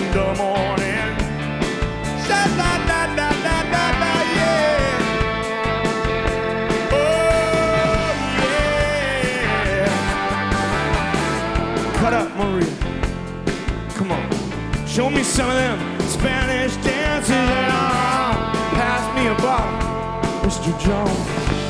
the morning. Sha-la-la-la-la-la-la, yeah. Oh, yeah. Cut up, Maria. Come on. Show me some of them Spanish dances. Pass me a bottle, Mr. Jones.